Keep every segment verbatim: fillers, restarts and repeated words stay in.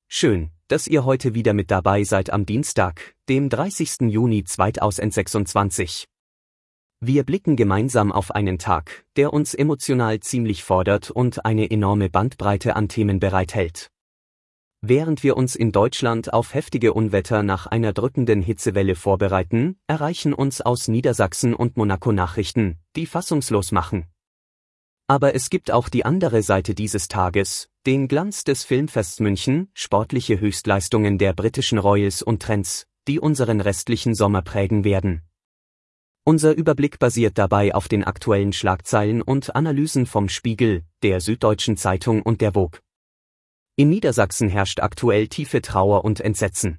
Schön, dass ihr heute wieder mit dabei seid am Dienstag, dem dreißigsten Juni zweitausendsechsundzwanzig. Wir blicken gemeinsam auf einen Tag, der uns emotional ziemlich fordert und eine enorme Bandbreite an Themen bereithält. Während wir uns in Deutschland auf heftige Unwetter nach einer drückenden Hitzewelle vorbereiten, erreichen uns aus Niedersachsen und Monaco Nachrichten, die fassungslos machen. Aber es gibt auch die andere Seite dieses Tages, den Glanz des Filmfests München, sportliche Höchstleistungen der britischen Royals und Trends, die unseren restlichen Sommer prägen werden. Unser Überblick basiert dabei auf den aktuellen Schlagzeilen und Analysen vom Spiegel, der Süddeutschen Zeitung und der Vogue. In Niedersachsen herrscht aktuell tiefe Trauer und Entsetzen.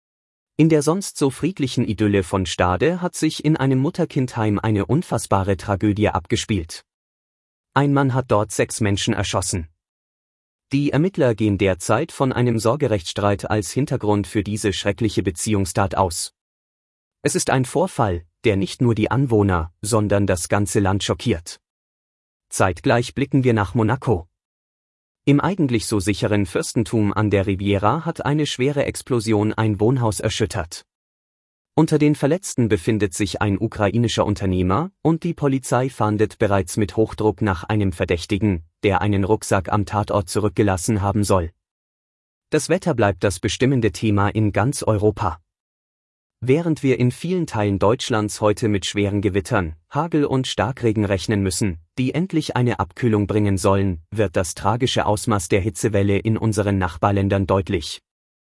In der sonst so friedlichen Idylle von Stade hat sich in einem Mutter-Kind-Heim eine unfassbare Tragödie abgespielt. Ein Mann hat dort sechs Menschen erschossen. Die Ermittler gehen derzeit von einem Sorgerechtsstreit als Hintergrund für diese schreckliche Beziehungstat aus. Es ist ein Vorfall, der nicht nur die Anwohner, sondern das ganze Land schockiert. Zeitgleich blicken wir nach Monaco. Im eigentlich so sicheren Fürstentum an der Riviera hat eine schwere Explosion ein Wohnhaus erschüttert. Unter den Verletzten befindet sich ein ukrainischer Unternehmer und die Polizei fahndet bereits mit Hochdruck nach einem Verdächtigen, der einen Rucksack am Tatort zurückgelassen haben soll. Das Wetter bleibt das bestimmende Thema in ganz Europa. Während wir in vielen Teilen Deutschlands heute mit schweren Gewittern, Hagel und Starkregen rechnen müssen, die endlich eine Abkühlung bringen sollen, wird das tragische Ausmaß der Hitzewelle in unseren Nachbarländern deutlich.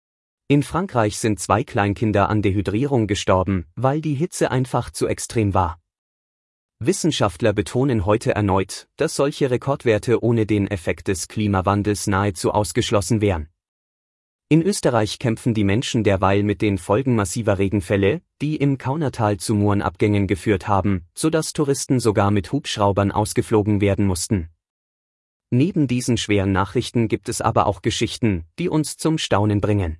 In Frankreich sind zwei Kleinkinder an Dehydrierung gestorben, weil die Hitze einfach zu extrem war. Wissenschaftler betonen heute erneut, dass solche Rekordwerte ohne den Effekt des Klimawandels nahezu ausgeschlossen wären. In Österreich kämpfen die Menschen derweil mit den Folgen massiver Regenfälle, die im Kaunertal zu Murenabgängen geführt haben, sodass Touristen sogar mit Hubschraubern ausgeflogen werden mussten. Neben diesen schweren Nachrichten gibt es aber auch Geschichten, die uns zum Staunen bringen.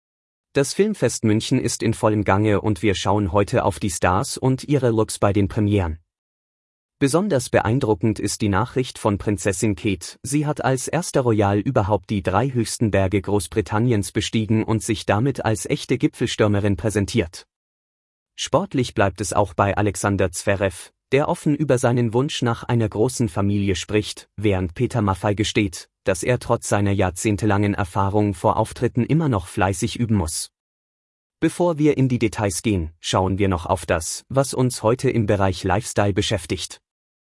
Das Filmfest München ist in vollem Gange und wir schauen heute auf die Stars und ihre Looks bei den Premieren. Besonders beeindruckend ist die Nachricht von Prinzessin Kate, sie hat als erster Royal überhaupt die drei höchsten Berge Großbritanniens bestiegen und sich damit als echte Gipfelstürmerin präsentiert. Sportlich bleibt es auch bei Alexander Zverev, der offen über seinen Wunsch nach einer großen Familie spricht, während Peter Maffay gesteht, dass er trotz seiner jahrzehntelangen Erfahrung vor Auftritten immer noch fleißig üben muss. Bevor wir in die Details gehen, schauen wir noch auf das, was uns heute im Bereich Lifestyle beschäftigt.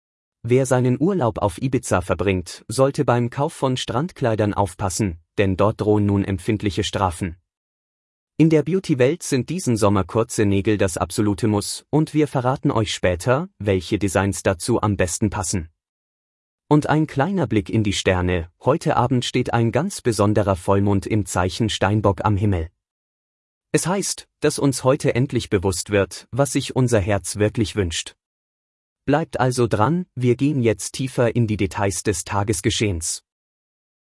Wer seinen Urlaub auf Ibiza verbringt, sollte beim Kauf von Strandkleidern aufpassen, denn dort drohen nun empfindliche Strafen. In der Beauty-Welt sind diesen Sommer kurze Nägel das absolute Muss, und wir verraten euch später, welche Designs dazu am besten passen. Und ein kleiner Blick in die Sterne, heute Abend steht ein ganz besonderer Vollmond im Zeichen Steinbock am Himmel. Es heißt, dass uns heute endlich bewusst wird, was sich unser Herz wirklich wünscht. Bleibt also dran, wir gehen jetzt tiefer in die Details des Tagesgeschehens.